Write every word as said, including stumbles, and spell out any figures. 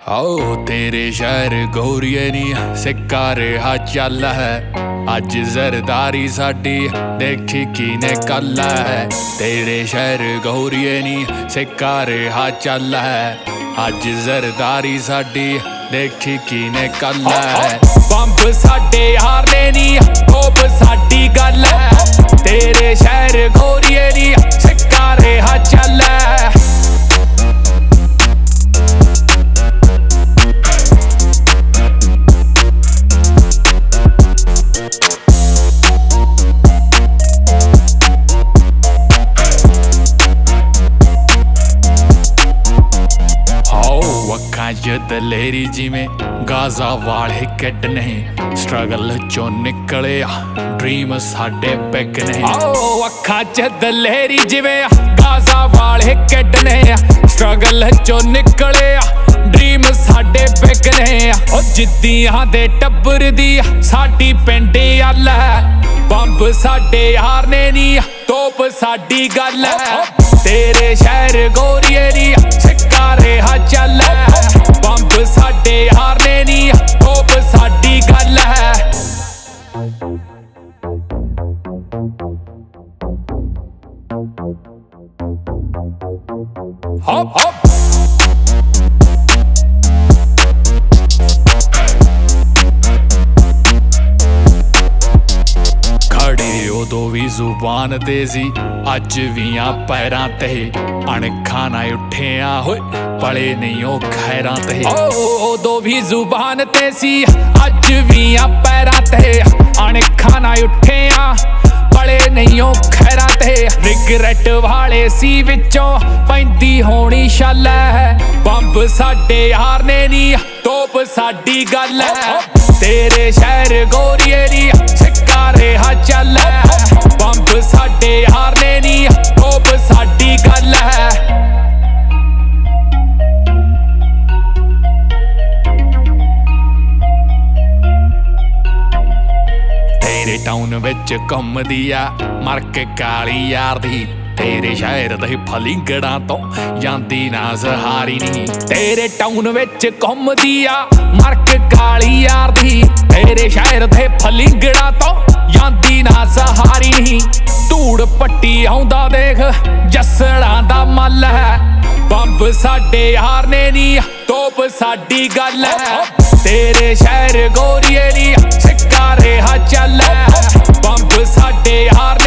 आओ तेरे शहर गोरिए नी सिक्का रेहा चल है अज जरदारी साडी देखी कीने कल है। तेरे शहर गोरिए नी सिक्का रेहा चल है अज जरदारी साडी देखी कीने कल है। बंब साडे यार ने नी तोप साडी गल है। तेरे शहर गोरिए नी सिक्का रेहा चल है। दलेरी जिमें गाजा वाले किड ने स्ट्रगल चो निकले ड्रीम साडे बिग ने। अखा च दलेरी जिमें गाजा वाले किड ने स्ट्रगल चो निकले ड्रीम साडे बिग ने। ओ जिद्दियां दे टब्बर दी साडी पिंड अल है। बंब साडे यार ने नी तोप साडी गल है। तेरे शहर गोरिए नी सिक्का रेहा चल है। बंब साडे यार ने नी तोप साडी गल है। हप हप खड़े उदों भी जुबान ते सी अज वियां पैरां ते अणखा ना उठिया होए पले नहीं ओ खैरां ते। उदों भी जुबान ते सी अज वियां पैरां ते अणखा ना उठिया पले नहीं ओ खैरां ते। रिगरेट वाले सी विचों पैंदी होनी शल है। बंब साडे यार ने नी तोप साडी गल है। तेरे शहर गोरिए नी सिक्का रेहा चल है। बंब साडे यार ने नी तोप साडी गल है। तेरे टाउन विच घुमदी आ मरक काली यार दी। तेरे शहर दे फलिंगड़ां तो जांदी ना सहारी नी। तेरे टाउन विच घुमदी आ मरक काली यार दी। तेरे शहर दे फलिंगड़ां तो जांदी ना सहारी नी। धूड़ पट्टी आउंदा देख जसड़ां दा मल है। बंब साडे यार ने नी तोप साडी गल है। तेरे शहर गोरिए नी सिक्का रेहा चल है। बंब साडे यार